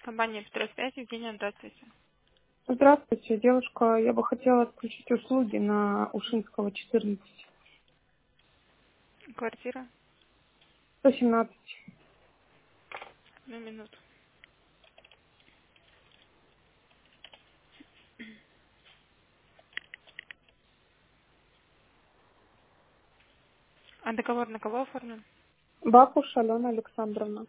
Компания «Петросвязь», Евгения, здравствуйте. Здравствуйте, девушка. Я бы хотела отключить услуги на Ушинского, 14, Квартира? 117. Одну минуту. А договор на кого оформлен? Бакуш Алена Александровна.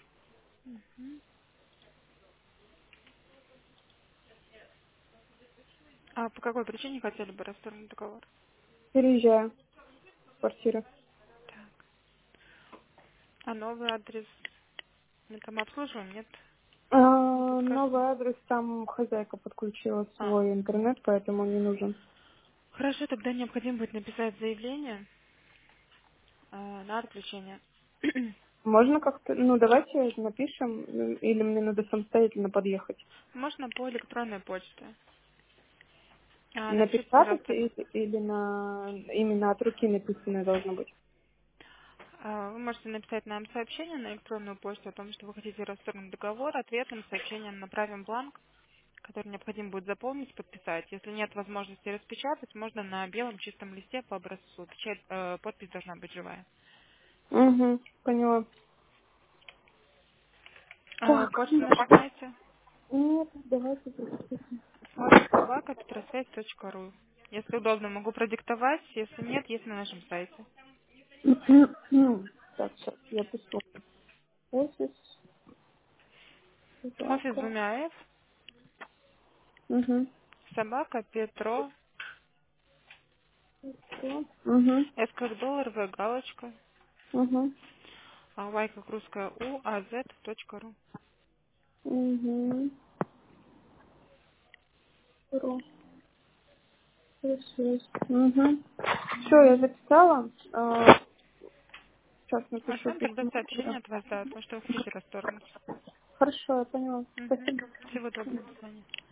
А по какой причине хотели бы расторгнуть договор? Переезжаю в квартиру. А новый адрес? Мы там обслуживаем, нет? Не Новый подскажете? адрес, там хозяйка подключила А, свой интернет, поэтому не нужен. хорошо, тогда необходимо будет написать заявление на отключение. Можно как-то, давайте напишем, или мне надо самостоятельно подъехать. Можно по электронной почте. Напишите, Написать пожалуйста, или именно от руки написанное должно быть? вы можете написать нам сообщение на электронную почту о том, что вы хотите расторгнуть договор. Ответным сообщением направим бланк, который необходимо будет заполнить, подписать. Если нет возможности распечатать, можно на белом чистом листе по образцу. Подпись должна быть живая. Угу, поняла. Так, Почту нашу знаете? нет, давайте запишем. Офис@петросвязь.ру. Если удобно, могу продиктовать. Если нет, есть на нашем сайте. Так, сейчас я пишу. Офис, Офис с собака. двумя F, Угу. собака, Петро, Угу. S как доллар, В галочка, Угу. Y как русская У, AZ.ру. Угу. Угу. Все, я записала. Сейчас напишу Ждем тогда письмо. сообщение от вас, да, о том, что вы хотите расторгнуть. Хорошо, я поняла. Мгм. Спасибо. Всего доброго, до свидания.